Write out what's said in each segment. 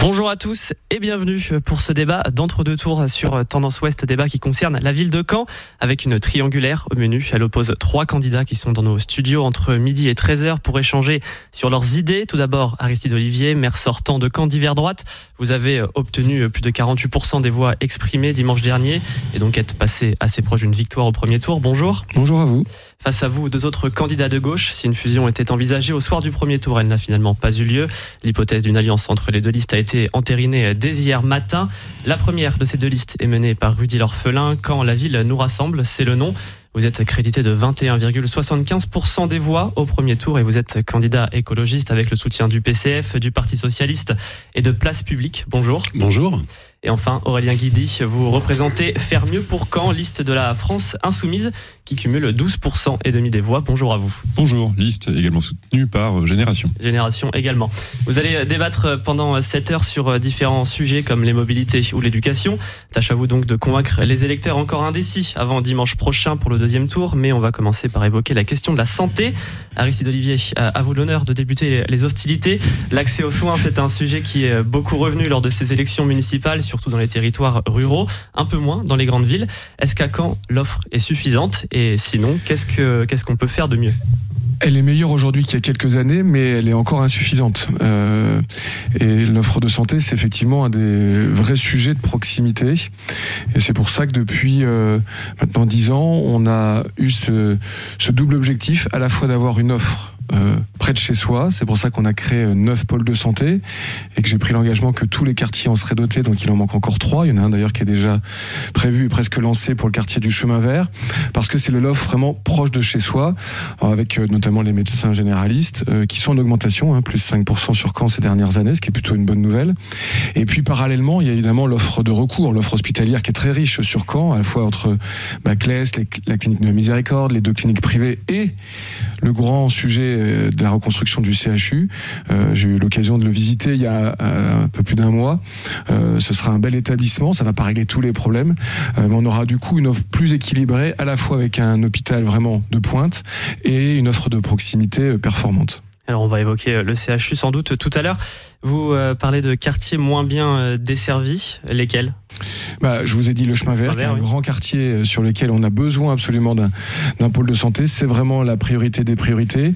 Bonjour à tous et bienvenue pour ce débat d'entre-deux tours sur Tendance Ouest, débat qui concerne la ville de Caen avec une triangulaire au menu. Elle oppose 3 candidats qui sont dans nos studios entre midi et 13h pour échanger sur leurs idées. Tout d'abord, Aristide Olivier, maire sortant de Caen d'hiver droite. Vous avez obtenu plus de 48% des voix exprimées dimanche dernier et donc êtes passé assez proche d'une victoire au premier tour. Bonjour. Bonjour à vous. Face à vous, 2 autres candidats de gauche. Si une fusion était envisagée au soir du premier tour, elle n'a finalement pas eu lieu. L'hypothèse d'une alliance entre les 2 listes a été entérinée dès hier matin. La première de ces 2 listes est menée par Rudy L'Orphelin. Quand la ville nous rassemble, c'est le nom. Vous êtes crédité de 21,75% des voix au premier tour et vous êtes candidat écologiste avec le soutien du PCF, du Parti Socialiste et de Place Publique. Bonjour. Bonjour. Et enfin, Aurélien Guidy, vous représentez Faire Mieux pour Caen, liste de la France Insoumise qui cumule 12,5% des voix. Bonjour à vous. Bonjour, liste également soutenue par Génération. Génération également. Vous allez débattre pendant 7 heures sur différents sujets comme les mobilités ou l'éducation. Tâche à vous donc de convaincre les électeurs encore indécis avant dimanche prochain pour le 2e tour. Mais on va commencer par évoquer la question de la santé. Aristide Olivier, à vous l'honneur de débuter les hostilités. L'accès aux soins, c'est un sujet qui est beaucoup revenu lors de ces élections municipales, surtout dans les territoires ruraux, un peu moins dans les grandes villes. Est-ce qu'à Caen, l'offre est suffisante ? Et sinon, qu'est-ce qu'on peut faire de mieux ? Elle est meilleure aujourd'hui qu'il y a quelques années, mais elle est encore insuffisante. Et l'offre de santé, c'est effectivement un des vrais sujets de proximité. Et c'est pour ça que depuis maintenant 10 ans, on a eu ce double objectif, à la fois d'avoir une offre près de chez soi. C'est pour ça qu'on a créé 9 pôles de santé et que j'ai pris l'engagement que tous les quartiers en seraient dotés, donc il en manque encore 3. Il y en a un d'ailleurs qui est déjà prévu et presque lancé pour le quartier du Chemin Vert, parce que c'est l'offre vraiment proche de chez soi, avec notamment les médecins généralistes qui sont en augmentation, plus 5% sur Caen ces dernières années, ce qui est plutôt une bonne nouvelle. Et puis parallèlement, il y a évidemment l'offre de recours, l'offre hospitalière qui est très riche sur Caen, à la fois entre Claes, la clinique de la Miséricorde, les 2 cliniques privées et le grand sujet de la reconstruction du CHU. J'ai eu l'occasion de le visiter il y a un peu plus d'un mois. Ce sera un bel établissement, ça va pas régler tous les problèmes, mais on aura du coup une offre plus équilibrée, à la fois avec un hôpital vraiment de pointe et une offre de proximité performante. Alors on va évoquer le CHU sans doute tout à l'heure. Vous parlez de quartiers moins bien desservis, lesquels ? Je vous ai dit le Chemin Vert, qui est un grand quartier sur lequel on a besoin absolument d'un pôle de santé. C'est vraiment la priorité des priorités.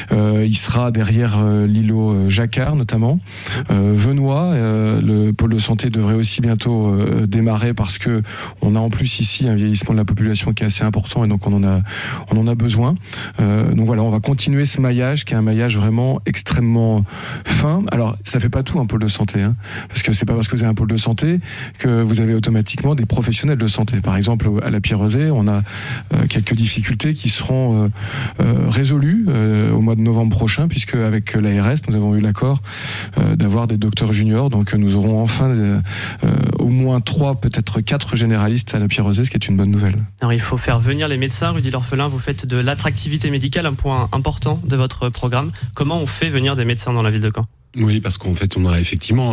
Il sera derrière l'îlot Jacquard notamment. Venoy, le pôle de santé devrait aussi bientôt démarrer parce que on a en plus ici un vieillissement de la population qui est assez important et donc on en a besoin. Donc voilà, on va continuer ce maillage qui est un maillage vraiment extrêmement fin. Alors ça fait pas tout un pôle de santé, parce que c'est pas parce que vous avez un pôle de santé que vous avez automatiquement des professionnels de santé. Par exemple, à la Pierrezet, on a quelques difficultés qui seront résolues au mois de novembre prochain, puisque avec l'ARS, nous avons eu l'accord d'avoir des docteurs juniors. Donc nous aurons enfin au moins 3, peut-être 4 généralistes à la Pierrezet, ce qui est une bonne nouvelle. Alors il faut faire venir les médecins. Rudy L'Orphelin, vous faites de l'attractivité médicale un point important de votre programme. Comment on fait venir des médecins dans la ville de Caen ? Oui, parce qu'en fait, on a effectivement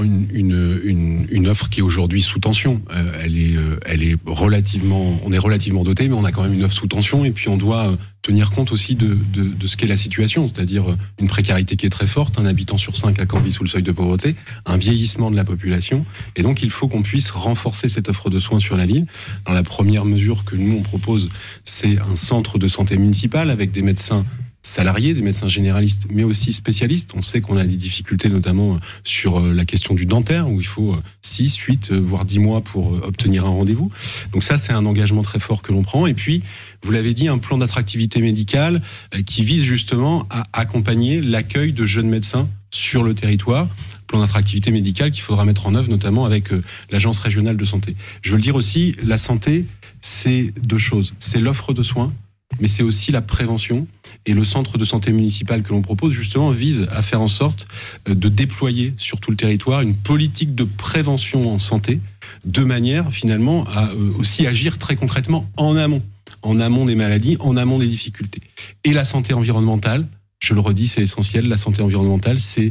une offre qui est aujourd'hui sous tension. Elle est relativement doté, mais on a quand même une offre sous tension. Et puis, on doit tenir compte aussi de ce qu'est la situation, c'est-à-dire une précarité qui est très forte, un habitant sur 5 à Caen vit sous le seuil de pauvreté, un vieillissement de la population. Et donc, il faut qu'on puisse renforcer cette offre de soins sur la ville. Alors, la première mesure que nous, on propose, c'est un centre de santé municipal avec des médecins salariés, des médecins généralistes, mais aussi spécialistes. On sait qu'on a des difficultés notamment sur la question du dentaire, où il faut 6, 8, voire 10 mois pour obtenir un rendez-vous. Donc ça, c'est un engagement très fort que l'on prend. Et puis, vous l'avez dit, un plan d'attractivité médicale qui vise justement à accompagner l'accueil de jeunes médecins sur le territoire. Plan d'attractivité médicale qu'il faudra mettre en œuvre, notamment avec l'Agence régionale de santé. Je veux le dire aussi, la santé, c'est 2 choses. C'est l'offre de soins, mais c'est aussi la prévention. Et le centre de santé municipal que l'on propose, justement, vise à faire en sorte de déployer sur tout le territoire une politique de prévention en santé, de manière, finalement, à aussi agir très concrètement en amont des maladies, en amont des difficultés. Et la santé environnementale, je le redis, c'est essentiel, la santé environnementale, c'est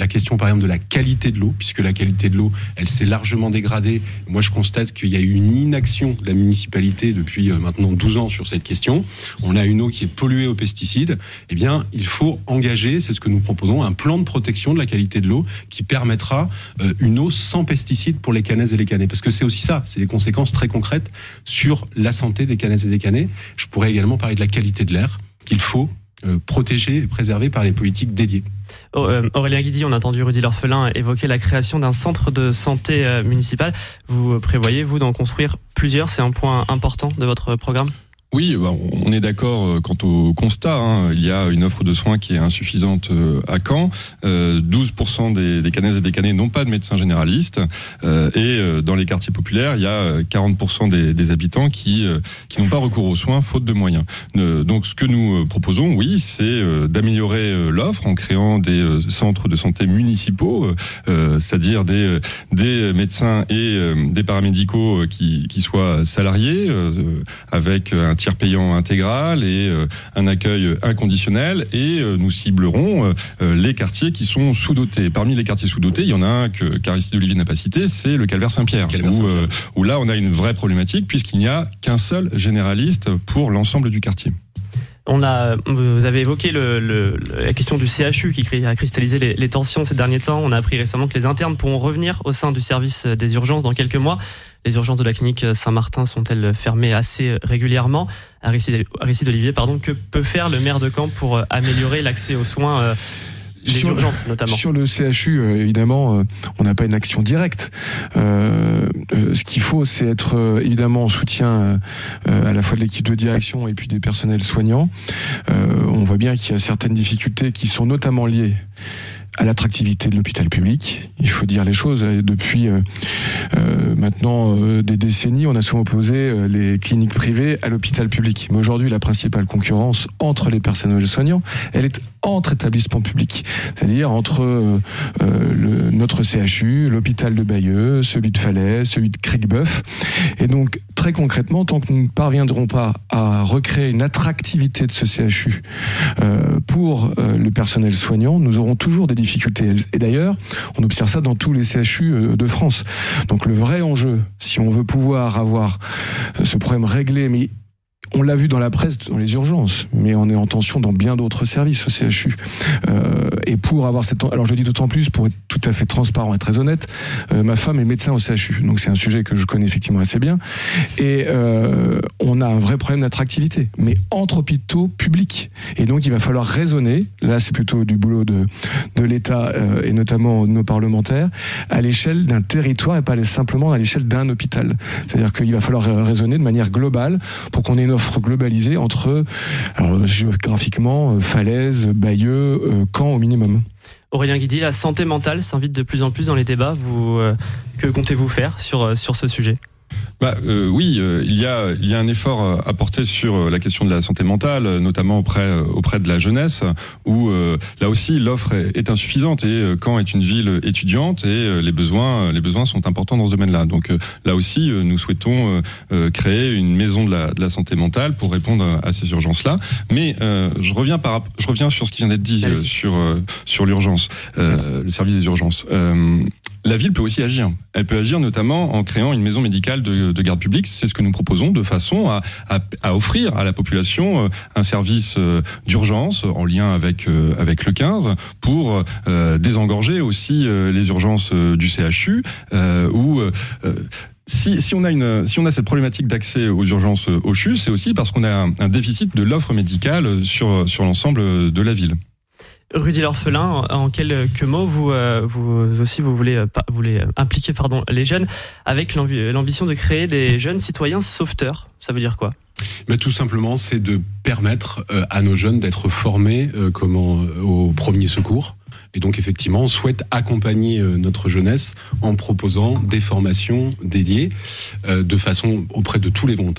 la question par exemple de la qualité de l'eau, puisque la qualité de l'eau, elle s'est largement dégradée. Moi, je constate qu'il y a eu une inaction de la municipalité depuis maintenant 12 ans sur cette question. On a une eau qui est polluée aux pesticides. Eh bien, il faut engager, c'est ce que nous proposons, un plan de protection de la qualité de l'eau qui permettra une eau sans pesticides pour les Canaises et les Canais. Parce que c'est aussi ça, c'est des conséquences très concrètes sur la santé des Canaises et des Canais. Je pourrais également parler de la qualité de l'air qu'il faut protéger et préserver par les politiques dédiées. Aurélien Guidy, on a entendu Rudy L'Orphelin évoquer la création d'un centre de santé municipal. Vous prévoyez, vous, d'en construire plusieurs? C'est un point important de votre programme? Oui, on est d'accord quant au constat. Il y a une offre de soins qui est insuffisante à Caen. 12% des Canaises et des Canais n'ont pas de médecin généraliste. Et dans les quartiers populaires, il y a 40% des habitants qui n'ont pas recours aux soins faute de moyens. Donc ce que nous proposons, oui, c'est d'améliorer l'offre en créant des centres de santé municipaux, c'est-à-dire des médecins et des paramédicaux qui soient salariés, avec un tiers payant intégral et un accueil inconditionnel, et nous ciblerons les quartiers qui sont sous-dotés. Parmi les quartiers sous-dotés, il y en a un qu'Aristide Olivier n'a pas cité, c'est le Calvaire-Saint-Pierre, où là on a une vraie problématique puisqu'il n'y a qu'un seul généraliste pour l'ensemble du quartier. Vous avez évoqué la question du CHU qui a cristallisé les tensions ces derniers temps. On a appris récemment que les internes pourront revenir au sein du service des urgences dans quelques mois. Les urgences de la clinique Saint-Martin sont-elles fermées assez régulièrement? Aristide Olivier, que peut faire le maire de Caen pour améliorer l'accès aux soins les urgences notamment? Sur le CHU, évidemment, on n'a pas une action directe. Ce qu'il faut, c'est être évidemment en soutien à la fois de l'équipe de direction et puis des personnels soignants. On voit bien qu'il y a certaines difficultés qui sont notamment liées à l'attractivité de l'hôpital public. Il faut dire les choses. Depuis maintenant des décennies, on a souvent opposé les cliniques privées à l'hôpital public. Mais aujourd'hui, la principale concurrence entre les personnels soignants, elle est entre établissements publics, c'est-à-dire entre notre CHU, l'hôpital de Bayeux, celui de Falaise, celui de Cricbeuf. Et donc, très concrètement, tant que nous ne parviendrons pas à recréer une attractivité de ce CHU pour le personnel soignant, nous aurons toujours des difficultés. Et d'ailleurs, on observe ça dans tous les CHU de France. Donc le vrai enjeu, si on veut pouvoir avoir ce problème réglé, mais on l'a vu dans la presse, dans les urgences, mais on est en tension dans bien d'autres services au CHU. Et pour avoir cette... Alors je dis d'autant plus, pour être tout à fait transparent et très honnête, ma femme est médecin au CHU, donc c'est un sujet que je connais effectivement assez bien. Et on a un vrai problème d'attractivité, mais entre hôpitaux publics. Et donc il va falloir raisonner, là c'est plutôt du boulot de l'État et notamment de nos parlementaires, à l'échelle d'un territoire et pas simplement à l'échelle d'un hôpital. C'est-à-dire qu'il va falloir raisonner de manière globale pour qu'on ait une offre globalisée entre, alors, géographiquement, Falaise, Bayeux, Caen au minimum. Aurélien Guidy, la santé mentale s'invite de plus en plus dans les débats. Que comptez-vous faire sur ce sujet ? Oui, il y a un effort à porter sur la question de la santé mentale, notamment auprès de la jeunesse, où là aussi l'offre est insuffisante, et Caen est une ville étudiante et les besoins sont importants dans ce domaine-là. Donc là aussi, nous souhaitons créer une maison de la santé mentale pour répondre à ces urgences-là. Mais je reviens sur ce qui vient d'être dit sur l'urgence, le service des urgences. La ville peut aussi agir. Elle peut agir notamment en créant une maison médicale de garde publique. C'est ce que nous proposons, de façon à offrir à la population un service d'urgence en lien avec le 15 pour désengorger aussi les urgences du CHU où si on a cette problématique d'accès aux urgences au CHU, c'est aussi parce qu'on a un déficit de l'offre médicale sur l'ensemble de la ville. Rudy L'Orphelin, en quelques mots, vous voulez impliquer les jeunes avec l'ambition de créer des jeunes citoyens sauveteurs. Ça veut dire quoi ? Tout simplement, c'est de permettre à nos jeunes d'être formés au premier secours. Et donc, effectivement, on souhaite accompagner notre jeunesse en proposant des formations dédiées de façon auprès de tous les volontaires.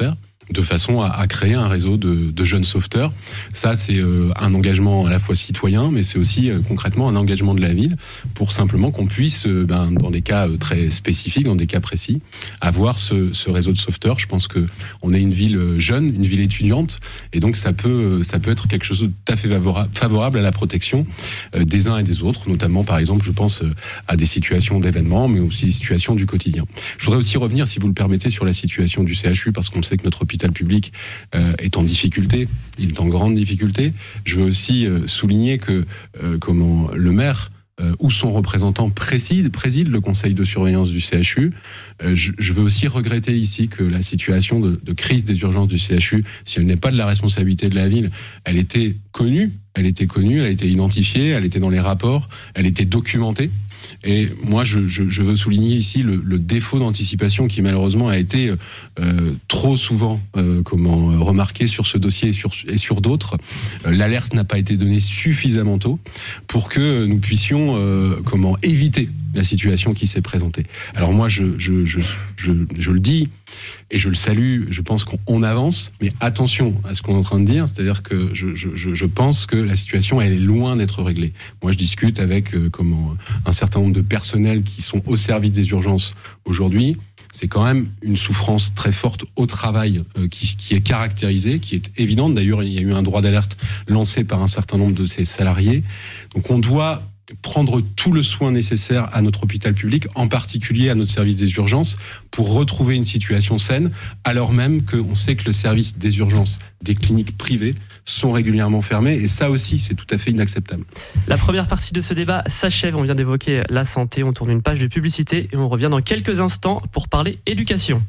de façon à créer un réseau de jeunes sauveteurs. Ça, c'est un engagement à la fois citoyen, mais c'est aussi concrètement un engagement de la ville pour simplement qu'on puisse, dans des cas très spécifiques, dans des cas précis, avoir ce réseau de sauveteurs. Je pense que on est une ville jeune, une ville étudiante, et donc ça peut être quelque chose de tout à fait favorable à la protection des uns et des autres, notamment par exemple, je pense à des situations d'événements, mais aussi des situations du quotidien. Je voudrais aussi revenir, si vous le permettez, sur la situation du CHU, parce qu'on sait que notre hôpital public est en difficulté, il est en grande difficulté. Je veux aussi souligner que le maire ou son représentant préside le conseil de surveillance du CHU. Je veux aussi regretter ici que la situation de crise des urgences du CHU, si elle n'est pas de la responsabilité de la ville, elle était connue, elle a été identifiée, elle était dans les rapports, elle était documentée. Et moi, je veux souligner ici le défaut d'anticipation qui malheureusement a été trop souvent remarqué sur ce dossier et sur d'autres. L'alerte n'a pas été donnée suffisamment tôt pour que nous puissions éviter la situation qui s'est présentée. Alors moi, je le dis et je le salue, je pense qu'on avance, mais attention à ce qu'on est en train de dire, c'est-à-dire que je pense que la situation, elle est loin d'être réglée. Moi, je discute avec un certain nombre de personnels qui sont au service des urgences aujourd'hui. C'est quand même une souffrance très forte au travail qui est caractérisée, qui est évidente. D'ailleurs, il y a eu un droit d'alerte lancé par un certain nombre de ces salariés. Donc on doit prendre tout le soin nécessaire à notre hôpital public, en particulier à notre service des urgences, pour retrouver une situation saine, alors même qu'on sait que le service des urgences des cliniques privées sont régulièrement fermées, et ça aussi, c'est tout à fait inacceptable. La première partie de ce débat s'achève, on vient d'évoquer la santé, on tourne une page de publicité, et on revient dans quelques instants pour parler éducation.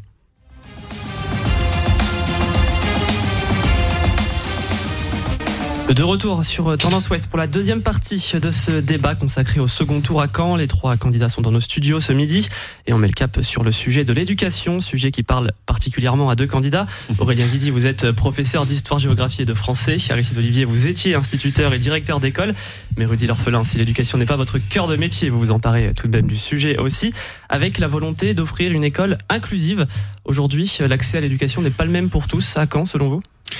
De retour sur Tendance Ouest pour la deuxième partie de ce débat consacré au second tour à Caen. Les 3 candidats sont dans nos studios ce midi et on met le cap sur le sujet de l'éducation, sujet qui parle particulièrement à 2 candidats. Aurélien Guidi, vous êtes professeur d'histoire-géographie et de français. Aristide Olivier, vous étiez instituteur et directeur d'école. Mais Rudy L'Orphelin, si l'éducation n'est pas votre cœur de métier, vous vous emparez tout de même du sujet aussi, avec la volonté d'offrir une école inclusive. Aujourd'hui, l'accès à l'éducation n'est pas le même pour tous. À Caen, selon vous ?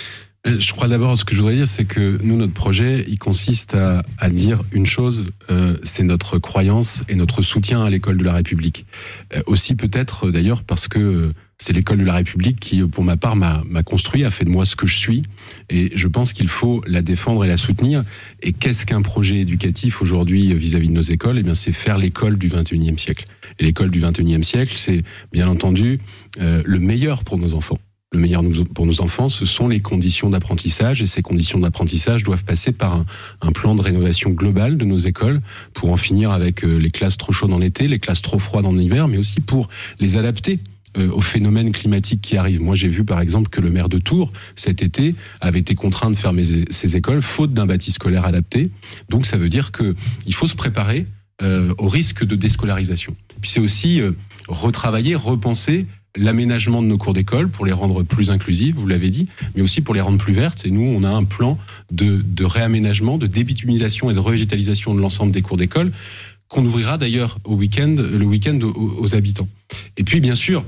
Je crois d'abord, ce que je voudrais dire, c'est que nous, notre projet, il consiste à dire une chose, c'est notre croyance et notre soutien à l'école de la République. Aussi peut-être d'ailleurs parce que c'est l'école de la République qui, pour ma part, m'a construit, a fait de moi ce que je suis. Et je pense qu'il faut la défendre et la soutenir. Et qu'est-ce qu'un projet éducatif aujourd'hui vis-à-vis de nos écoles ? Eh bien, c'est faire l'école du XXIe siècle. Et l'école du XXIe siècle, c'est bien entendu le meilleur pour nos enfants. Le meilleur pour nos enfants, ce sont les conditions d'apprentissage, et ces conditions d'apprentissage doivent passer par un plan de rénovation globale de nos écoles pour en finir avec les classes trop chaudes en été, les classes trop froides en hiver, mais aussi pour les adapter aux phénomènes climatiques qui arrivent. Moi, j'ai vu par exemple que le maire de Tours, cet été, avait été contraint de fermer ses écoles faute d'un bâti scolaire adapté. Donc ça veut dire qu'il faut se préparer au risque de déscolarisation. Puis c'est aussi retravailler, repenser l'aménagement de nos cours d'école pour les rendre plus inclusives, vous l'avez dit, mais aussi pour les rendre plus vertes. Et nous, on a un plan de réaménagement, de débitumisation et de revégétalisation de l'ensemble des cours d'école qu'on ouvrira d'ailleurs le week-end aux habitants. Et puis, bien sûr,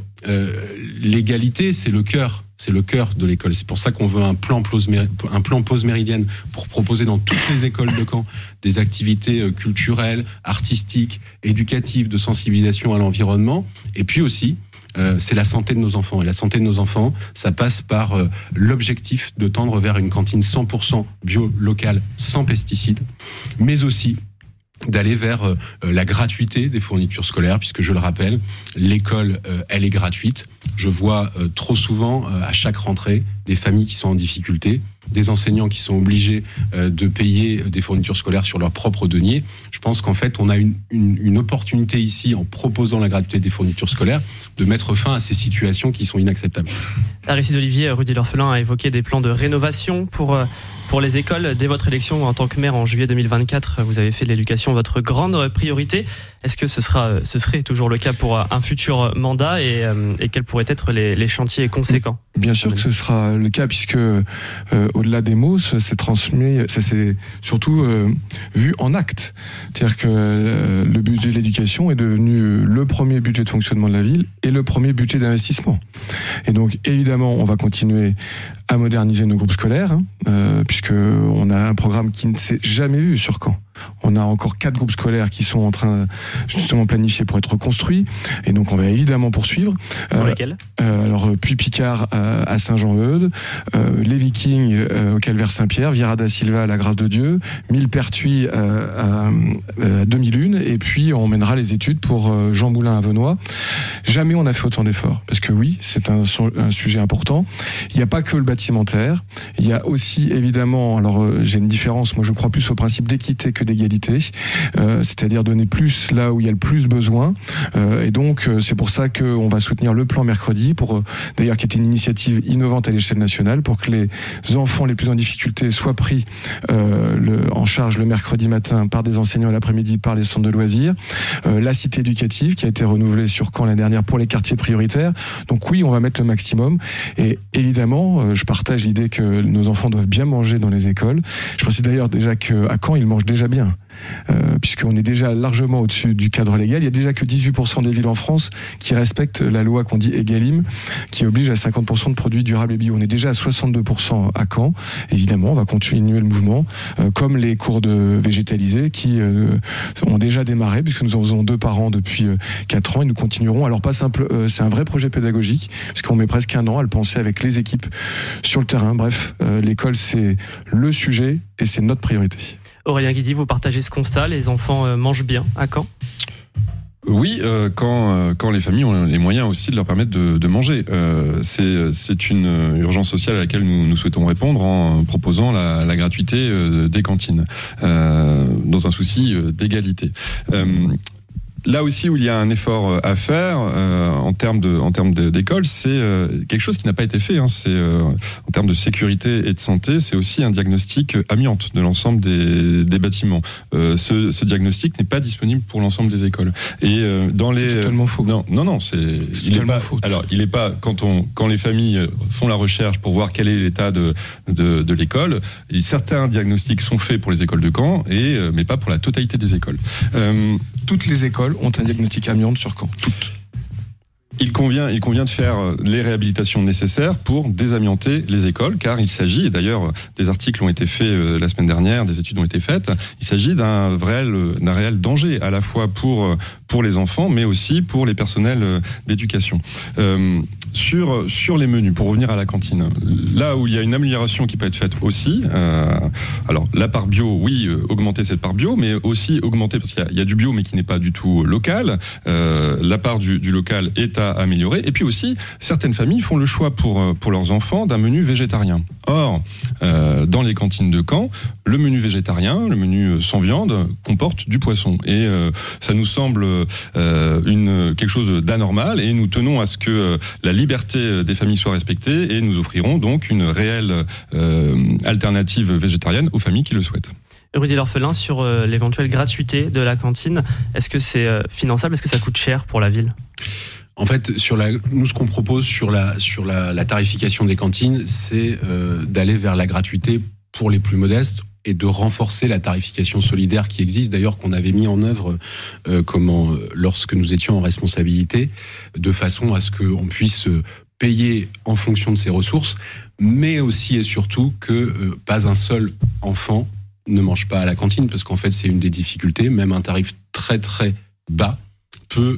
l'égalité, c'est le cœur de l'école. C'est pour ça qu'on veut un plan pause méridienne pour proposer dans toutes les écoles de Caen des activités culturelles, artistiques, éducatives, de sensibilisation à l'environnement. Et puis aussi, c'est la santé de nos enfants. Et la santé de nos enfants, ça passe par l'objectif de tendre vers une cantine 100% bio, locale, sans pesticides, mais aussi d'aller vers la gratuité des fournitures scolaires, puisque je le rappelle, l'école, elle est gratuite. Je vois trop souvent, à chaque rentrée, des familles qui sont en difficulté, des enseignants qui sont obligés de payer des fournitures scolaires sur leur propre denier. Je pense qu'en fait, on a une opportunité ici, en proposant la gratuité des fournitures scolaires, de mettre fin à ces situations qui sont inacceptables. Aristide Olivier, Rudy L'Orphelin a évoqué des plans de rénovation pour Pour les écoles, dès votre élection en tant que maire en juillet 2024, vous avez fait de l'éducation votre grande priorité. Est-ce que ce serait toujours le cas pour un futur mandat et quels pourraient être les chantiers conséquents ? Bien sûr que ce sera le cas, puisque au-delà des mots, ça s'est transmis, ça s'est surtout vu en actes. C'est-à-dire que le budget de l'éducation est devenu le premier budget de fonctionnement de la ville et le premier budget d'investissement. Et donc évidemment, on va continuer à moderniser nos groupes scolaires, puisque on a un programme qui ne s'est jamais vu sur Caen. On a encore 4 groupes scolaires qui sont en train justement planifiés pour être construits, et donc on va évidemment poursuivre. Pour lesquels ? Alors Puy-Picard à Saint-Jean-Eudes, les Vikings au Calvaire-Saint-Pierre, Vieira da Silva à la Grâce de Dieu, Millepertuis à 2001, et puis on mènera les études pour Jean Moulin à Venoy. Jamais on a fait autant d'efforts, parce que oui, c'est un sujet important. Il n'y a pas que le bâtimentaire, il y a aussi évidemment, alors j'ai une différence, moi je crois plus au principe d'équité que d'égalité, c'est-à-dire donner plus là où il y a le plus besoin, et donc c'est pour ça qu'on va soutenir le plan mercredi, d'ailleurs qui était une initiative innovante à l'échelle nationale, pour que les enfants les plus en difficulté soient pris en charge le mercredi matin par des enseignants et l'après-midi par les centres de loisirs, la cité éducative qui a été renouvelée sur Caen l'année dernière pour les quartiers prioritaires. Donc oui, on va mettre le maximum, et évidemment je partage l'idée que nos enfants doivent bien manger dans les écoles. Je précise d'ailleurs déjà qu'à Caen ils mangent déjà bien, puisqu'on est déjà largement au-dessus du cadre légal. Il y a déjà que 18% des villes en France qui respectent la loi qu'on dit Egalim, qui oblige à 50% de produits durables et bio. On est déjà à 62% à Caen. Évidemment, on va continuer le mouvement, comme les cours de végétalisés qui ont déjà démarré, puisque nous en faisons 2 par an depuis 4 ans, et nous continuerons. Alors pas simple, c'est un vrai projet pédagogique, puisqu'on met presque 1 an à le penser avec les équipes sur le terrain. Bref, l'école c'est le sujet et c'est notre priorité. Aurélien Guidy, vous partagez ce constat, les enfants mangent bien à Caen ? Oui, quand les familles ont les moyens aussi de leur permettre de manger. C'est une urgence sociale à laquelle nous souhaitons répondre en proposant la gratuité des cantines, dans un souci d'égalité. Là aussi où il y a un effort à faire en termes d'école, c'est quelque chose qui n'a pas été fait. C'est en termes de sécurité et de santé, c'est aussi un diagnostic amiante de l'ensemble des bâtiments. Ce diagnostic n'est pas disponible pour l'ensemble des écoles. Et c'est totalement faux. Non, il est pas faux. Alors il est pas quand les familles font la recherche pour voir quel est l'état de l'école. Et certains diagnostics sont faits pour les écoles de Caen mais pas pour la totalité des écoles. Toutes les écoles ont un diagnostic amiante sur Caen. Toutes. Il convient de faire les réhabilitations nécessaires pour désamianter les écoles, car il s'agit, et d'ailleurs des articles ont été faits la semaine dernière, des études ont été faites, il s'agit d'un réel danger, à la fois pour les enfants, mais aussi pour les personnels d'éducation. Sur les menus, pour revenir à la cantine, là où il y a une amélioration qui peut être faite aussi, alors la part bio, oui, augmenter cette part bio, mais aussi augmenter, parce qu'il y a du bio mais qui n'est pas du tout local, la part du local est à améliorer, et puis aussi certaines familles font le choix pour leurs enfants d'un menu végétarien. Or, dans les cantines de Caen, le menu végétarien, le menu sans viande, comporte du poisson, et ça nous semble quelque chose d'anormal, et nous tenons à ce que la liberté des familles soit respectée, et nous offrirons donc une réelle alternative végétarienne aux familles qui le souhaitent. Rudy L'Orphelin, sur l'éventuelle gratuité de la cantine, est-ce que c'est finançable ? Est-ce que ça coûte cher pour la ville ? En fait, nous, ce qu'on propose sur la tarification des cantines, c'est d'aller vers la gratuité pour les plus modestes et de renforcer la tarification solidaire qui existe, d'ailleurs qu'on avait mis en œuvre lorsque nous étions en responsabilité, de façon à ce qu'on puisse payer en fonction de ses ressources, mais aussi et surtout que pas un seul enfant ne mange pas à la cantine, parce qu'en fait c'est une des difficultés, même un tarif très très bas peut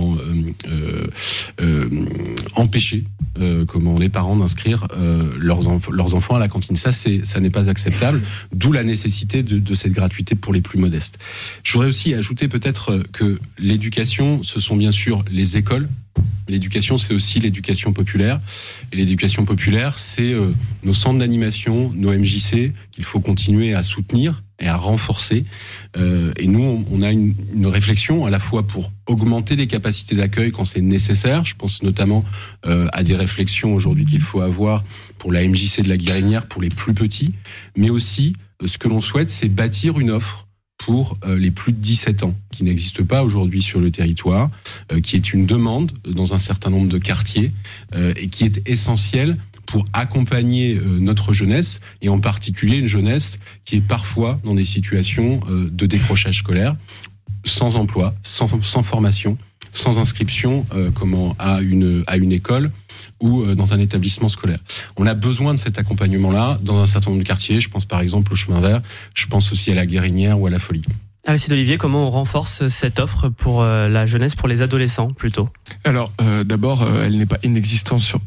empêcher les parents d'inscrire leurs enfants à la cantine. Ça n'est pas acceptable, d'où la nécessité de cette gratuité pour les plus modestes. Je voudrais aussi ajouter peut-être que l'éducation, ce sont bien sûr les écoles, mais l'éducation, c'est aussi l'éducation populaire. Et l'éducation populaire, c'est nos centres d'animation, nos MJC, qu'il faut continuer à soutenir et à renforcer. Et nous, on a une réflexion à la fois pour augmenter les capacités d'accueil quand c'est nécessaire. Je pense notamment à des réflexions aujourd'hui qu'il faut avoir pour la MJC de la Guérinière, pour les plus petits. Mais aussi, ce que l'on souhaite, c'est bâtir une offre pour les plus de 17 ans, qui n'existe pas aujourd'hui sur le territoire, qui est une demande dans un certain nombre de quartiers et qui est essentielle pour accompagner notre jeunesse, et en particulier une jeunesse qui est parfois dans des situations de décrochage scolaire, sans emploi, sans formation, sans inscription à une école ou dans un établissement scolaire. On a besoin de cet accompagnement-là dans un certain nombre de quartiers. Je pense par exemple au Chemin Vert, je pense aussi à la Guérinière ou à la Folie. Aristide Olivier, comment on renforce cette offre pour la jeunesse, pour les adolescents plutôt ? Alors, d'abord, elle n'est pas inexistante sur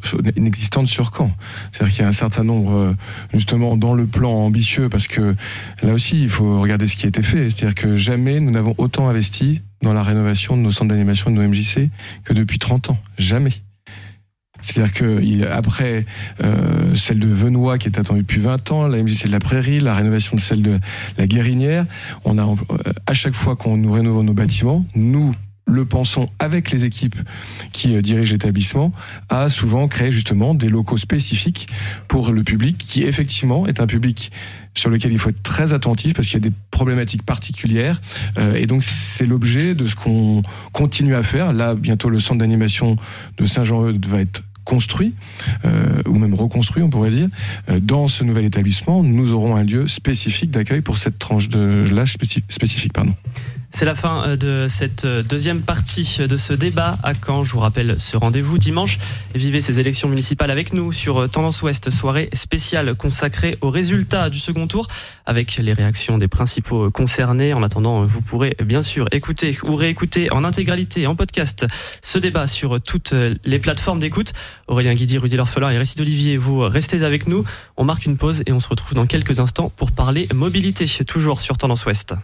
Caen. C'est-à-dire qu'il y a un certain nombre, justement, dans le plan ambitieux, parce que là aussi, il faut regarder ce qui a été fait. C'est-à-dire que jamais nous n'avons autant investi dans la rénovation de nos centres d'animation et de nos MJC que depuis 30 ans. Jamais. C'est-à-dire que après celle de Venoy qui est attendue depuis 20 ans, la MJC de la Prairie, la rénovation de celle de la Guérinière, on a à chaque fois qu'on nous rénove nos bâtiments, nous le pensons avec les équipes qui dirigent l'établissement, à souvent créer justement des locaux spécifiques pour le public qui effectivement est un public sur lequel il faut être très attentif parce qu'il y a des problématiques particulières et donc c'est l'objet de ce qu'on continue à faire. Là, bientôt le centre d'animation de Saint-Jean-Eudes va être construit, ou même reconstruit, on pourrait dire. Dans ce nouvel établissement, nous aurons un lieu spécifique d'accueil pour cette tranche de l'âge spécifique. C'est la fin de cette deuxième partie de ce débat à Caen. Je vous rappelle ce rendez-vous dimanche. Vivez ces élections municipales avec nous sur Tendance Ouest, soirée spéciale consacrée aux résultats du second tour avec les réactions des principaux concernés. En attendant, vous pourrez bien sûr écouter ou réécouter en intégralité, en podcast, ce débat sur toutes les plateformes d'écoute. Aurélien Guidy, Rudy L'Orphelin et Aristide Olivier, vous restez avec nous. On marque une pause et on se retrouve dans quelques instants pour parler mobilité, toujours sur Tendance Ouest.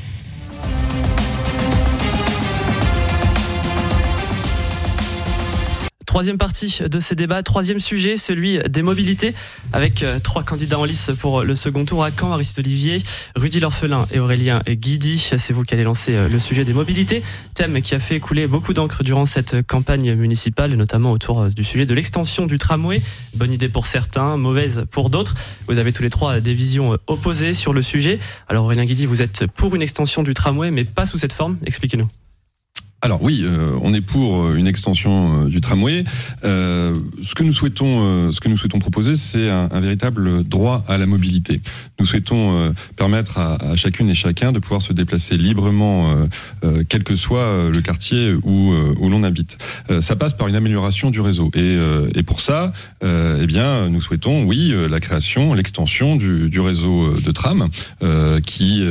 Troisième partie de ces débats, troisième sujet, celui des mobilités, avec 3 candidats en lice pour le second tour à Caen, Aristide Olivier, Rudy L'Orphelin et Aurélien Guidy. C'est vous qui allez lancer le sujet des mobilités, thème qui a fait couler beaucoup d'encre durant cette campagne municipale, notamment autour du sujet de l'extension du tramway. Bonne idée pour certains, mauvaise pour d'autres. Vous avez tous les 3 des visions opposées sur le sujet. Alors Aurélien Guidy, vous êtes pour une extension du tramway, mais pas sous cette forme. Expliquez-nous. Alors oui, on est pour une extension du tramway. Ce que nous souhaitons proposer, c'est un véritable droit à la mobilité. Nous souhaitons permettre à chacune et chacun de pouvoir se déplacer librement, quel que soit le quartier où l'on habite. Ça passe par une amélioration du réseau. Et pour ça, nous souhaitons, oui, la création, l'extension du réseau de tram, qui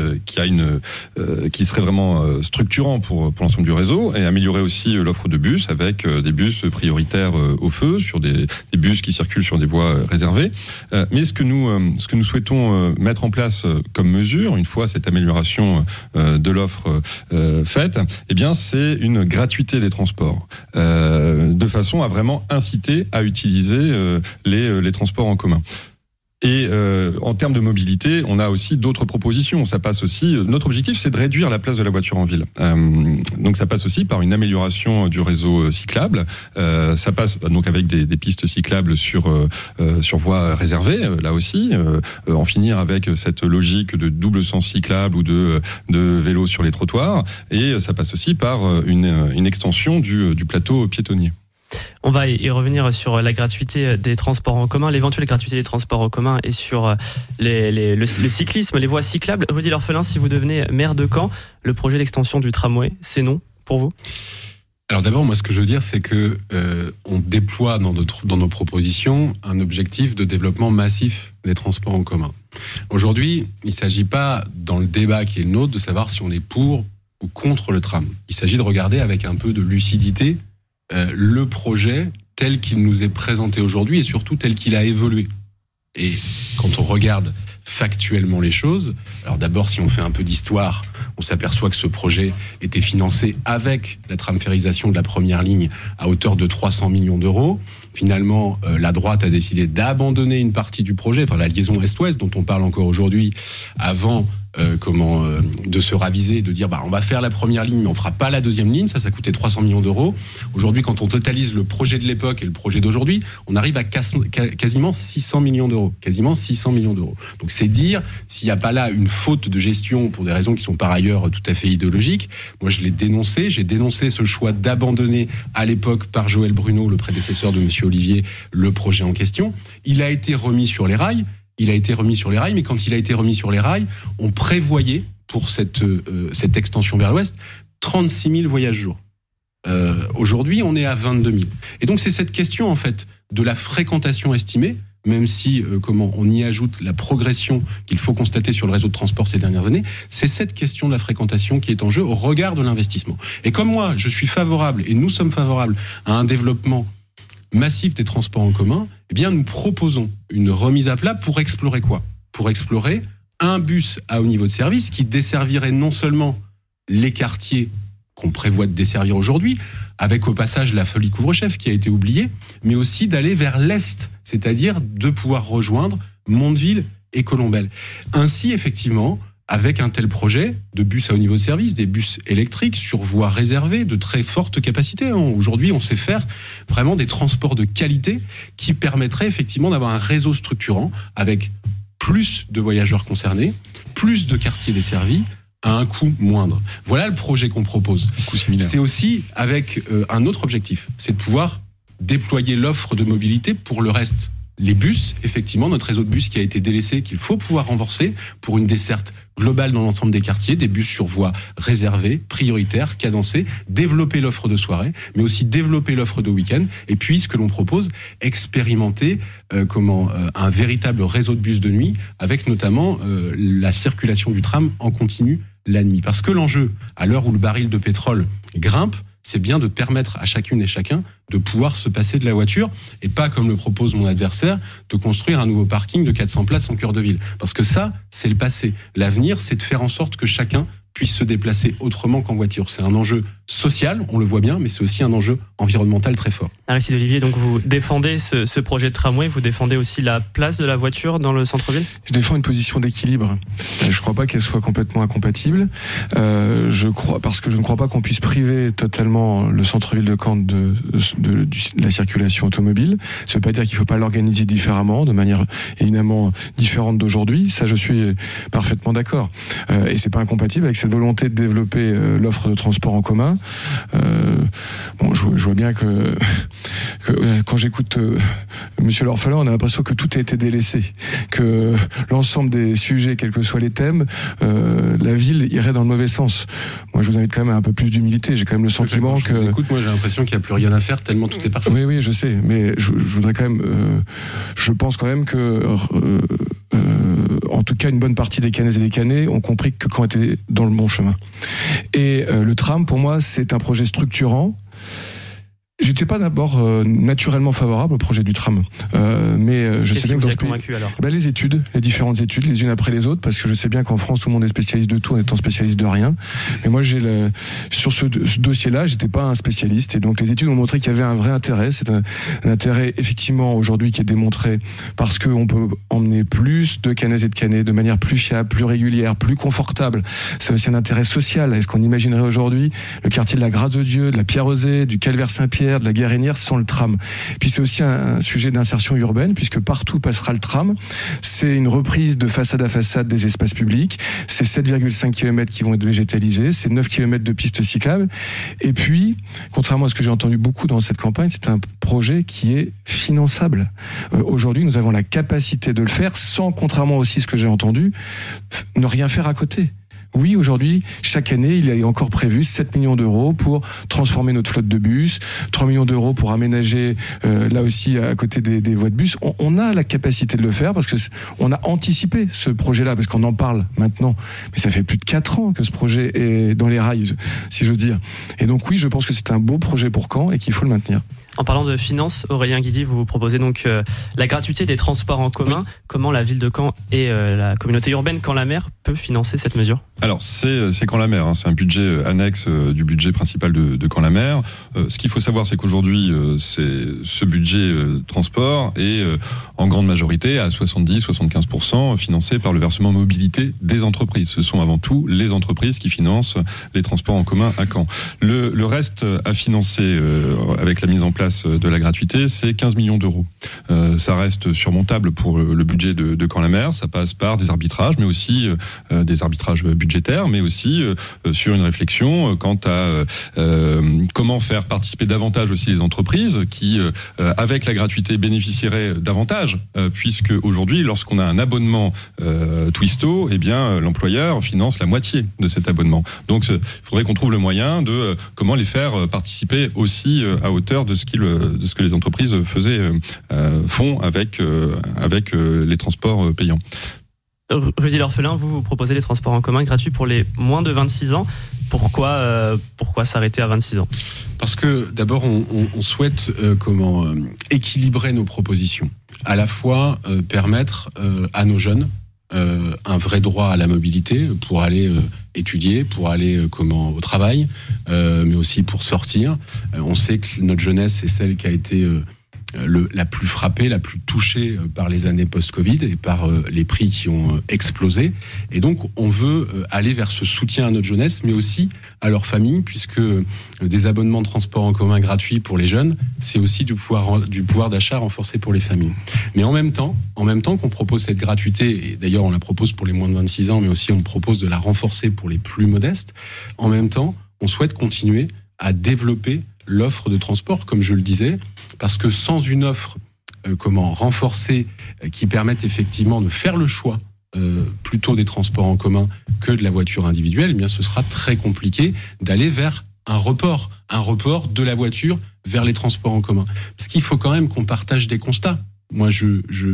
serait vraiment structurant pour l'ensemble du réseau. Et améliorer aussi l'offre de bus avec des bus prioritaires au feu, sur des bus qui circulent sur des voies réservées. Mais ce que nous souhaitons mettre en place comme mesure, une fois cette amélioration de l'offre faite, c'est une gratuité des transports, de façon à vraiment inciter à utiliser les transports en commun. Et en termes de mobilité, on a aussi d'autres propositions. Ça passe aussi. Notre objectif, c'est de réduire la place de la voiture en ville. Donc, ça passe aussi par une amélioration du réseau cyclable. Ça passe donc avec des pistes cyclables sur voies réservées. Là aussi, en finir avec cette logique de double sens cyclable ou de vélo sur les trottoirs. Et ça passe aussi par une extension du plateau piétonnier. On va y revenir sur la gratuité des transports en commun, l'éventuelle gratuité des transports en commun et sur le cyclisme, les voies cyclables. Rudy L'Orphelin, si vous devenez maire de Caen, le projet d'extension du tramway, c'est non pour vous ? Alors d'abord, moi, ce que je veux dire, c'est que on déploie dans nos propositions un objectif de développement massif des transports en commun. Aujourd'hui, il ne s'agit pas, dans le débat qui est le nôtre, de savoir si on est pour ou contre le tram. Il s'agit de regarder avec un peu de lucidité le projet tel qu'il nous est présenté aujourd'hui et surtout tel qu'il a évolué. Et quand on regarde factuellement les choses, alors d'abord, si on fait un peu d'histoire, on s'aperçoit que ce projet était financé avec la tramferrisation de la première ligne à hauteur de 300 millions d'euros. Finalement, la droite a décidé d'abandonner une partie du projet, enfin la liaison Est-Ouest dont on parle encore aujourd'hui, avant de se raviser, de dire on va faire la première ligne mais on fera pas la deuxième ligne, ça coûtait 300 millions d'euros. Aujourd'hui, quand on totalise le projet de l'époque et le projet d'aujourd'hui, on arrive à quasiment 600 millions d'euros. Quasiment 600 millions d'euros. Donc c'est dire s'il n'y a pas là une faute de gestion pour des raisons qui sont par ailleurs tout à fait idéologiques. Moi je l'ai dénoncé, j'ai dénoncé ce choix d'abandonner à l'époque par Joël Bruno, le prédécesseur de monsieur Olivier, le projet en question. Il a été remis sur les rails. Mais quand il a été remis sur les rails, on prévoyait pour cette extension vers l'ouest 36 000 voyages jour. Aujourd'hui, on est à 22 000. Et donc, c'est cette question, en fait, de la fréquentation estimée, même si, on y ajoute la progression qu'il faut constater sur le réseau de transport ces dernières années, c'est cette question de la fréquentation qui est en jeu au regard de l'investissement. Et comme moi, je suis favorable, et nous sommes favorables à un développement massif des transports en commun, eh bien, nous proposons une remise à plat pour explorer quoi ? Pour explorer un bus à haut niveau de service qui desservirait non seulement les quartiers qu'on prévoit de desservir aujourd'hui, avec au passage la folie couvre-chef qui a été oubliée, mais aussi d'aller vers l'Est, c'est-à-dire de pouvoir rejoindre Mondeville et Colombelles. Ainsi, effectivement, avec un tel projet de bus à haut niveau de service, des bus électriques sur voies réservées de très forte capacité. Aujourd'hui, on sait faire vraiment des transports de qualité qui permettraient effectivement d'avoir un réseau structurant avec plus de voyageurs concernés, plus de quartiers desservis, à un coût moindre. Voilà le projet qu'on propose. C'est aussi avec un autre objectif, c'est de pouvoir déployer l'offre de mobilité pour le reste. Les bus, effectivement, notre réseau de bus qui a été délaissé, qu'il faut pouvoir renforcer pour une desserte globale dans l'ensemble des quartiers, des bus sur voies réservées, prioritaires, cadencées, développer l'offre de soirée, mais aussi développer l'offre de week-end, et puis ce que l'on propose, expérimenter un véritable réseau de bus de nuit, avec notamment la circulation du tram en continu la nuit. Parce que l'enjeu, à l'heure où le baril de pétrole grimpe, c'est bien de permettre à chacune et chacun de pouvoir se passer de la voiture et pas, comme le propose mon adversaire, de construire un nouveau parking de 400 places en cœur de ville. Parce que ça, c'est le passé. L'avenir, c'est de faire en sorte que chacun puisse se déplacer autrement qu'en voiture. C'est un enjeu social, on le voit bien, mais c'est aussi un enjeu environnemental très fort. Aristide Olivier, donc vous défendez ce projet de tramway, vous défendez aussi la place de la voiture dans le centre-ville ? Je défends une position d'équilibre. Je ne crois pas qu'elle soit complètement incompatible. Parce que je ne crois pas qu'on puisse priver totalement le centre-ville de Caen de la circulation automobile. Ça ne veut pas dire qu'il ne faut pas l'organiser différemment, de manière évidemment différente d'aujourd'hui. Ça, je suis parfaitement d'accord. Et c'est pas incompatible avec cette volonté de développer l'offre de transport en commun. Je vois bien que quand j'écoute Monsieur l'Orphelin, on a l'impression que tout a été délaissé, que l'ensemble des sujets, quels que soient les thèmes, la ville irait dans le mauvais sens. Moi, je vous invite quand même à un peu plus d'humilité. J'ai quand même le sentiment que... Écoute, moi, j'ai l'impression qu'il n'y a plus rien à faire tellement tout est parfait. Oui, je sais, mais je voudrais quand même... je pense quand même que... en tout cas, une bonne partie des Cannaises et des Cannais ont compris que Caen était dans le bon chemin. Et le tram, pour moi, c'est un projet structurant. J'étais pas d'abord naturellement favorable au projet du tram, mais je sais bien que dans ce pays, les études, les différentes études, les unes après les autres, parce que je sais bien qu'en France tout le monde est spécialiste de tout en étant spécialiste de rien. Mais moi sur ce dossier-là, j'étais pas un spécialiste, et donc les études ont montré qu'il y avait un vrai intérêt. C'est un intérêt effectivement aujourd'hui qui est démontré parce qu'on peut emmener plus de Cannaises et de Cannais de manière plus fiable, plus régulière, plus confortable. C'est aussi un intérêt social. Est-ce qu'on imaginerait aujourd'hui le quartier de la Grâce de Dieu, de la Pierre-Rosée, du Calvaire-Saint-Pierre, de la Guérinière sans le tram? Puis c'est aussi un sujet d'insertion urbaine, puisque partout passera le tram. C'est une reprise de façade à façade des espaces publics. C'est 7,5 km qui vont être végétalisés. C'est 9 km de pistes cyclables. Et puis, contrairement à ce que j'ai entendu beaucoup dans cette campagne, c'est un projet qui est finançable. Aujourd'hui, nous avons la capacité de le faire sans, contrairement aussi à ce que j'ai entendu, ne rien faire à côté. Oui, aujourd'hui, chaque année, il est encore prévu 7 millions d'euros pour transformer notre flotte de bus, 3 millions d'euros pour aménager, là aussi, à côté des voies de bus. On a la capacité de le faire parce que on a anticipé ce projet-là, parce qu'on en parle maintenant. Mais ça fait plus de 4 ans que ce projet est dans les rails, si j'ose dire. Et donc oui, je pense que c'est un beau projet pour Caen et qu'il faut le maintenir. En parlant de finances, Aurélien Guidy, vous proposez donc la gratuité des transports en commun. Oui. Comment la ville de Caen et la communauté urbaine Caen-la-Mer peut financer cette mesure ? Alors, c'est Caen-la-Mer, hein. C'est un budget annexe du budget principal de Caen-la-Mer. Ce qu'il faut savoir, c'est qu'aujourd'hui, ce budget transport est en grande majorité à 70-75% financé par le versement mobilité des entreprises. Ce sont avant tout les entreprises qui financent les transports en commun à Caen. Le reste à financer avec la mise en place de la gratuité, c'est 15 millions d'euros. Ça reste surmontable pour le budget de Caen-la-Mer. Ça passe par des arbitrages, mais aussi des arbitrages budgétaires, mais aussi sur une réflexion quant à comment faire participer davantage aussi les entreprises qui, avec la gratuité, bénéficieraient davantage, puisque aujourd'hui, lorsqu'on a un abonnement Twisto, eh bien, l'employeur finance la moitié de cet abonnement. Donc, il faudrait qu'on trouve le moyen de comment les faire participer aussi à hauteur de ce que les entreprises font avec les transports payants. Rudy L'Orphelin, vous proposez les transports en commun gratuits pour les moins de 26 ans. Pourquoi s'arrêter à 26 ans ? Parce que d'abord, on souhaite équilibrer nos propositions. À la fois permettre à nos jeunes un vrai droit à la mobilité pour aller étudier, pour aller au travail, mais aussi pour sortir. On sait que notre jeunesse est celle qui a été la plus frappée, la plus touchée par les années post-Covid et par les prix qui ont explosé. Et donc, on veut aller vers ce soutien à notre jeunesse, mais aussi à leurs familles, puisque des abonnements de transport en commun gratuits pour les jeunes, c'est aussi du pouvoir d'achat renforcé pour les familles. Mais en même temps qu'on propose cette gratuité, et d'ailleurs on la propose pour les moins de 26 ans, mais aussi on propose de la renforcer pour les plus modestes, en même temps, on souhaite continuer à développer l'offre de transport, comme je le disais, parce que sans une offre renforcée qui permette effectivement de faire le choix plutôt des transports en commun que de la voiture individuelle, eh bien ce sera très compliqué d'aller vers un report de la voiture vers les transports en commun. Parce qu'il faut quand même qu'on partage des constats. Moi, je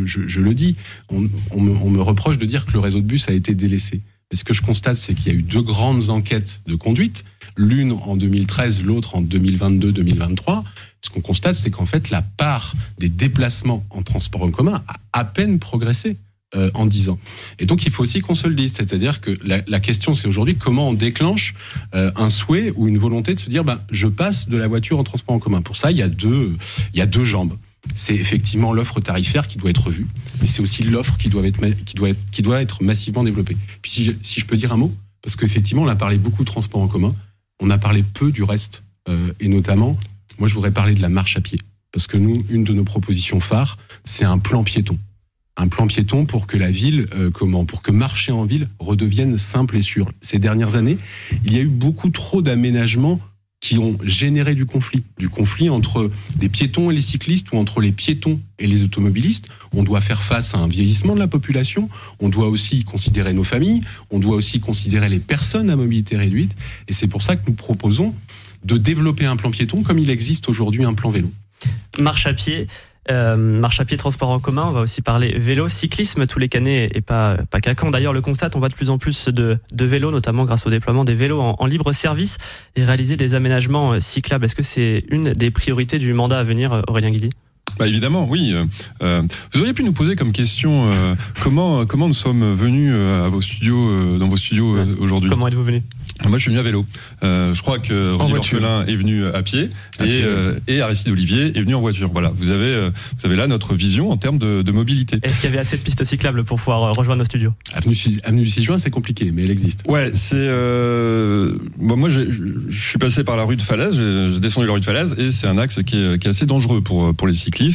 le dis, on me reproche de dire que le réseau de bus a été délaissé. Mais ce que je constate, c'est qu'il y a eu 2 grandes enquêtes de conduite, l'une en 2013, l'autre en 2022-2023. Ce qu'on constate, c'est qu'en fait, la part des déplacements en transport en commun a à peine progressé en 10 ans. Et donc, il faut aussi qu'on se le dise. C'est-à-dire que la question, c'est aujourd'hui comment on déclenche un souhait ou une volonté de se dire je passe de la voiture en transport en commun. Pour ça, il y a deux jambes. C'est effectivement l'offre tarifaire qui doit être revue, mais c'est aussi l'offre qui doit être massivement développée. Puis si je peux dire un mot, parce qu'effectivement, on a parlé beaucoup de transport en commun, on a parlé peu du reste. Et notamment, moi, je voudrais parler de la marche à pied. Parce que nous, une de nos propositions phares, c'est un plan piéton. Un plan piéton pour que la ville, pour que marcher en ville redevienne simple et sûr. Ces dernières années, il y a eu beaucoup trop d'aménagements qui ont généré du conflit entre les piétons et les cyclistes ou entre les piétons et les automobilistes. On doit faire face à un vieillissement de la population, on doit aussi considérer nos familles, on doit aussi considérer les personnes à mobilité réduite, et c'est pour ça que nous proposons de développer un plan piéton comme il existe aujourd'hui un plan vélo. Marche à pied, transport en commun, on va aussi parler vélo, cyclisme tous les canets et pas qu'à Caen. D'ailleurs, le constate, on voit de plus en plus de vélos, notamment grâce au déploiement des vélos en libre service et réaliser des aménagements cyclables. Est-ce que c'est une des priorités du mandat à venir, Aurélien Guidy ? Évidemment, oui. Vous auriez pu nous poser comme question comment nous sommes venus à vos studios, dans vos studios aujourd'hui. Comment êtes-vous venu ? Moi, je suis venu à vélo. Je crois que Rudy L'Orphelin est venu à pied et Aristide Olivier est venu en voiture. Voilà, vous avez là notre vision en termes de mobilité. Est-ce qu'il y avait assez de pistes cyclables pour pouvoir rejoindre nos studios ? Avenue du 6 juin, c'est compliqué, mais elle existe. Ouais, c'est moi, je suis passé par la rue de Falaise, j'ai descendu la rue de Falaise et c'est un axe qui est assez dangereux pour les cyclistes.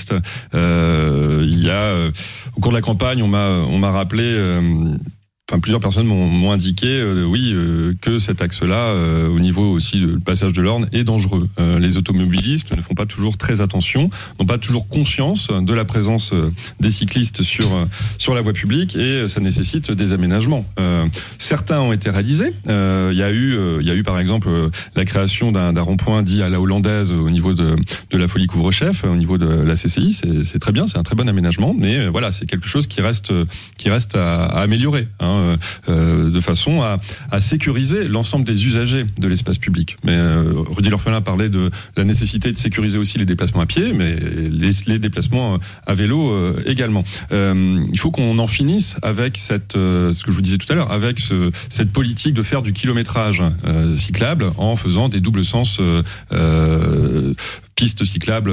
Il y a au cours de la campagne, on m'a rappelé. Plusieurs personnes m'ont indiqué, que cet axe-là, au niveau aussi du passage de l'Orne, est dangereux. Les automobilistes ne font pas toujours très attention, n'ont pas toujours conscience de la présence des cyclistes sur la voie publique, et ça nécessite des aménagements. Certains ont été réalisés. Il y a eu par exemple la création d'un rond-point dit à la hollandaise au niveau de la Folie Couvre-Chef, au niveau de la CCI. C'est très bien, c'est un très bon aménagement, mais voilà, c'est quelque chose qui reste à améliorer. de façon à sécuriser l'ensemble des usagers de l'espace public. Mais Rudy L'Orphelin parlait de la nécessité de sécuriser aussi les déplacements à pied, mais les déplacements à vélo également. Il faut qu'on en finisse avec ce que je vous disais tout à l'heure, avec cette politique de faire du kilométrage cyclable en faisant des doubles sens pistes cyclables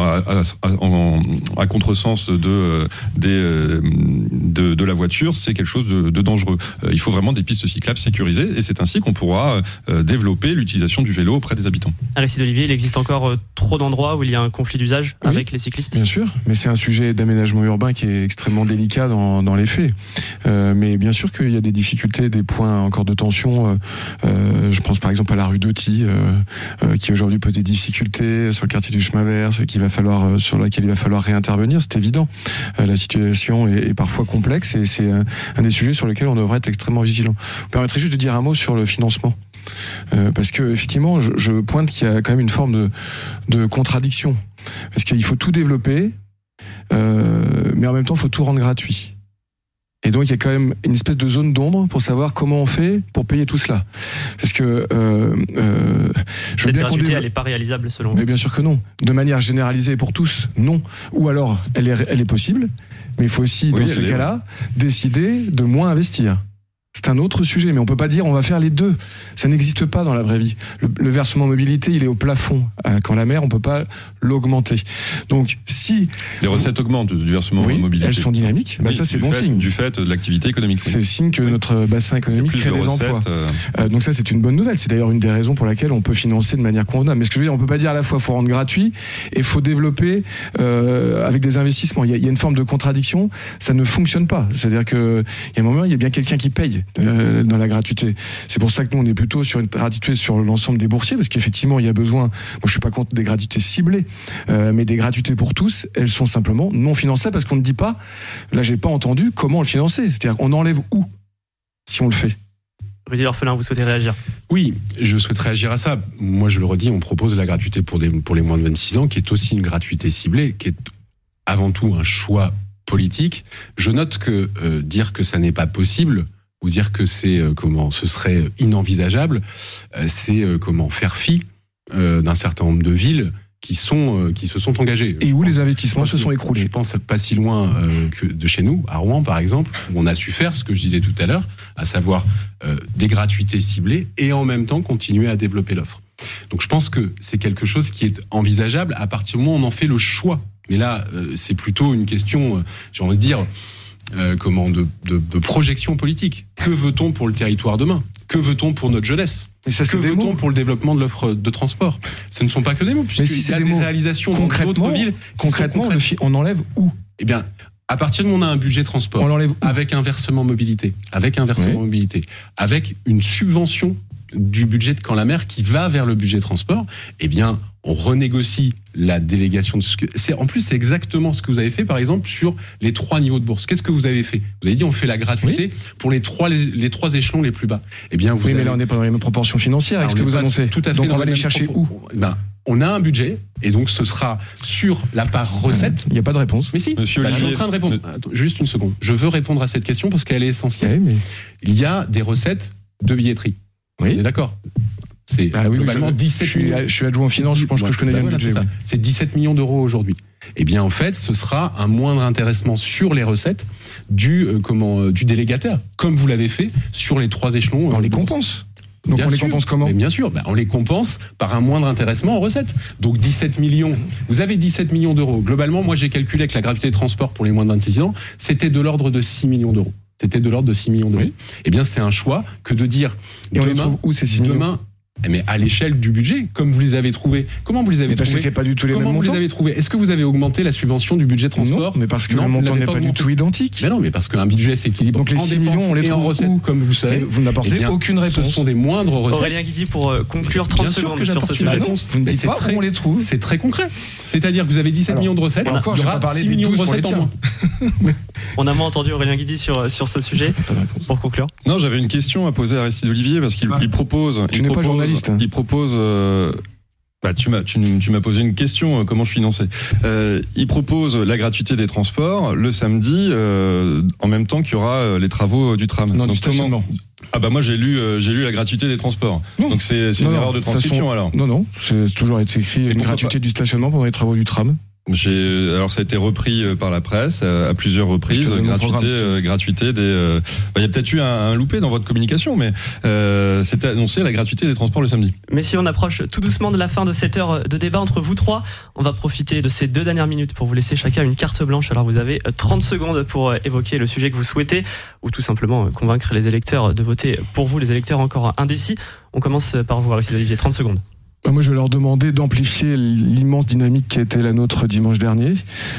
à contresens de la voiture, c'est quelque chose de dangereux. Il faut vraiment des pistes cyclables sécurisées et c'est ainsi qu'on pourra développer l'utilisation du vélo auprès des habitants. Aristide Olivier, il existe encore trop d'endroits où il y a un conflit d'usage avec les cyclistes ? Bien sûr, mais c'est un sujet d'aménagement urbain qui est extrêmement délicat dans les faits. Mais bien sûr qu'il y a des difficultés, des points encore de tension. Je pense par exemple à la rue d'Auty, qui aujourd'hui pose des difficultés sur le quartier du Chemin Vert, sur laquelle il va falloir réintervenir, c'est évident. La situation est parfois complexe et c'est un des sujets sur lesquels on devrait être extrêmement vigilant. Vous permettrez juste de dire un mot sur le financement. Parce que effectivement, je pointe qu'il y a quand même une forme de contradiction. Parce qu'il faut tout développer, mais en même temps, il faut tout rendre gratuit. Et donc, il y a quand même une espèce de zone d'ombre pour savoir comment on fait pour payer tout cela. Parce que cette gratuité, elle n'est pas réalisable selon vous ? Mais bien sûr que non. De manière généralisée pour tous, non. Ou alors, elle est possible, mais il faut aussi, dans ce cas-là, décider de moins investir. C'est un autre sujet, mais on peut pas dire on va faire les deux. Ça n'existe pas dans la vraie vie. Le versement mobilité, il est au plafond. Quand la mer, on peut pas l'augmenter. Donc, si les recettes augmentent du versement mobilité, elles sont dynamiques. Ça, c'est bon signe. Du fait de l'activité économique. C'est le signe que notre bassin économique crée des emplois. Donc ça, c'est une bonne nouvelle. C'est d'ailleurs une des raisons pour laquelle on peut financer de manière convenable. Mais ce que je veux dire, on peut pas dire à la fois faut rendre gratuit et faut développer avec des investissements. Il y a une forme de contradiction. Ça ne fonctionne pas. C'est-à-dire que il y a un moment, il y a bien quelqu'un qui paye dans la gratuité. C'est pour ça que nous on est plutôt sur une gratuité sur l'ensemble des boursiers, parce qu'effectivement il y a besoin, moi je suis pas contre des gratuités ciblées, mais des gratuités pour tous, elles sont simplement non finançables parce qu'on ne dit pas, là j'ai pas entendu comment le financer, c'est-à-dire on enlève où si on le fait. Rudy L'Orphelin, vous souhaitez réagir ? Oui, je souhaite réagir à ça. Moi je le redis, on propose la gratuité pour les moins de 26 ans, qui est aussi une gratuité ciblée, qui est avant tout un choix politique. Je note que dire que ça n'est pas possible, ou dire que ce serait inenvisageable, c'est faire fi d'un certain nombre de villes qui se sont engagées. Et où les investissements se sont écroulés. Je pense pas si loin que de chez nous, à Rouen par exemple, où on a su faire ce que je disais tout à l'heure, à savoir des gratuités ciblées et en même temps continuer à développer l'offre. Donc je pense que c'est quelque chose qui est envisageable à partir du moment où on en fait le choix. Mais là, c'est plutôt une question, j'ai envie de dire, de projection politique. Que veut-on pour le territoire demain ? Que veut-on pour notre jeunesse ? Que veut-on pour le développement de l'offre de transport ? Ce ne sont pas que des mots, puisqu'il y a des réalisations dans d'autres villes. Concrètement, on enlève où ? Eh bien, à partir de où on a un budget transport, avec un versement mobilité, avec une subvention du budget de Quand la mer qui va vers le budget transport, eh bien, on renégocie la délégation de en plus, c'est exactement ce que vous avez fait, par exemple, sur les 3 niveaux de bourse. Qu'est-ce que vous avez fait ? Vous avez dit, on fait la gratuité pour les trois échelons les plus bas. Eh bien, mais là, on n'est pas dans les mêmes proportions financières avec ce que vous annoncez. Tout à fait. Donc, on va aller chercher où ? On a un budget, et donc ce sera sur la part recette. Il n'y a pas de réponse. Mais si, je suis en train de répondre. Attends, juste une seconde. Je veux répondre à cette question parce qu'elle est essentielle. Oui, mais... Il y a des recettes de billetterie. Oui. On est d'accord. C'est globalement 17 millions. Je suis adjoint en finance, je pense que je connais bien le budget. C'est 17 millions d'euros aujourd'hui. Eh bien, en fait, ce sera un moindre intéressement sur les recettes du délégataire, comme vous l'avez fait sur les 3 échelons. On les compense. Donc bien on les compense comment ? Bien sûr, on les compense par un moindre intéressement en recettes. Donc 17 millions, vous avez 17 millions d'euros. Globalement, moi j'ai calculé que la gratuité de transport pour les moins de 26 ans, c'était de l'ordre de 6 millions d'euros. Oui. Eh bien, c'est un choix que de dire... Et on les trouve où ces 6 millions ? Mais à l'échelle du budget, comme vous les avez trouvés. Comment vous les avez trouvés ? Parce que c'est pas du tout les mêmes montants. Comment vous les avez trouvés ? Est-ce que vous avez augmenté la subvention du budget transport ? Non, mais parce que le montant n'est pas du tout identique. Mais non, mais parce qu'un budget s'équilibre. Donc les 6 millions, on les trouve en recettes, comme vous savez. Vous n'apportez aucune réponse. Ce sont des moindres recettes. Aurélien Guidy, pour conclure 30 secondes sur ce sujet. Vous ne dites pas où on les trouve. C'est très concret. C'est-à-dire que vous avez 17 millions de recettes, il y aura 6 millions de recettes en moins. On a moins entendu Aurélien Guidy sur ce sujet. Pour conclure. Non, j'avais une question à poser à Aristide Olivier parce qu'il propose. Tu n'es pas journaliste. Il propose Tu m'as posé une question, comment je finançais. Il propose la gratuité des transports le samedi, en même temps qu'il y aura les travaux du tram. Non, du stationnement. Moi j'ai lu la gratuité des transports. Non. Donc c'est une erreur de transcription alors. Non, c'est toujours été écrit une gratuité du stationnement pendant les travaux du tram. Alors ça a été repris par la presse à plusieurs reprises, gratuité des. Il y a peut-être eu un loupé dans votre communication, mais c'était annoncé la gratuité des transports le samedi. Mais si on approche tout doucement de la fin de cette heure de débat entre vous trois, on va profiter de ces 2 dernières minutes pour vous laisser chacun une carte blanche. Alors vous avez 30 secondes pour évoquer le sujet que vous souhaitez, ou tout simplement convaincre les électeurs de voter pour vous, les électeurs encore indécis. On commence par vous, Aristide Olivier, 30 secondes. Moi, je vais leur demander d'amplifier l'immense dynamique qui a été la nôtre dimanche dernier,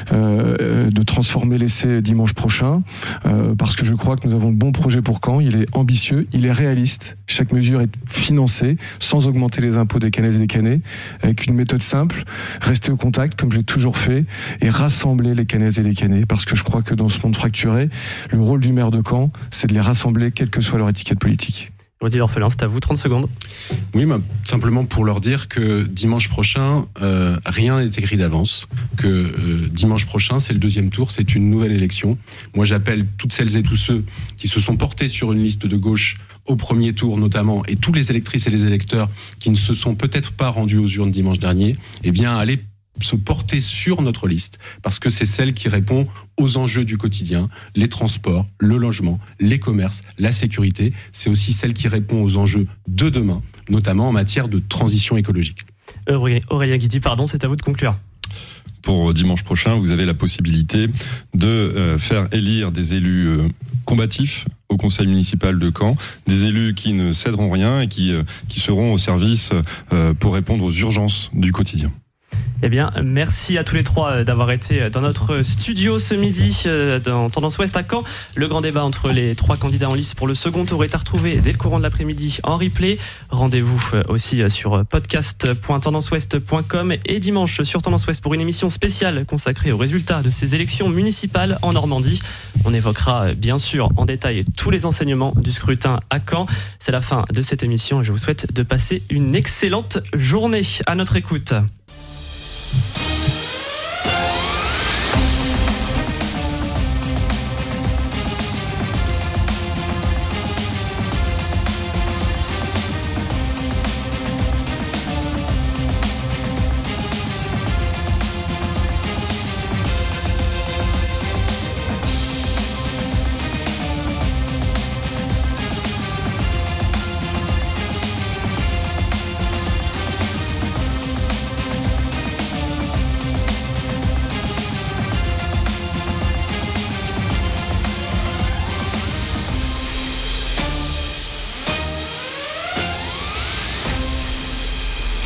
de transformer l'essai dimanche prochain, parce que je crois que nous avons le bon projet pour Caen. Il est ambitieux, il est réaliste. Chaque mesure est financée sans augmenter les impôts des Cannaises et des Cannais, avec une méthode simple, rester au contact comme j'ai toujours fait et rassembler les Cannaises et les Cannais, parce que je crois que dans ce monde fracturé, le rôle du maire de Caen, c'est de les rassembler, quelle que soit leur étiquette politique. Odile Orphelin, c'est à vous, 30 secondes. Oui, simplement pour leur dire que dimanche prochain, rien n'est écrit d'avance, que dimanche prochain, c'est le 2e tour, c'est une nouvelle élection. Moi, j'appelle toutes celles et tous ceux qui se sont portés sur une liste de gauche au premier tour notamment, et tous les électrices et les électeurs qui ne se sont peut-être pas rendus aux urnes dimanche dernier, à aller se porter sur notre liste, parce que c'est celle qui répond aux enjeux du quotidien, les transports, le logement, les commerces, la sécurité. C'est aussi celle qui répond aux enjeux de demain, notamment en matière de transition écologique. Aurélien Guidi, c'est à vous de conclure. Pour dimanche prochain, vous avez la possibilité de faire élire des élus combatifs au conseil municipal de Caen, des élus qui ne céderont rien et qui seront au service pour répondre aux urgences du quotidien. Eh bien, merci à tous les trois d'avoir été dans notre studio ce midi dans Tendance Ouest à Caen. Le grand débat entre les 3 candidats en lice pour le second tour est à retrouver dès le courant de l'après-midi en replay. Rendez-vous aussi sur podcast.tendanceouest.com et dimanche sur Tendance Ouest pour une émission spéciale consacrée aux résultats de ces élections municipales en Normandie. On évoquera bien sûr en détail tous les enseignements du scrutin à Caen. C'est la fin de cette émission et je vous souhaite de passer une excellente journée. À notre écoute.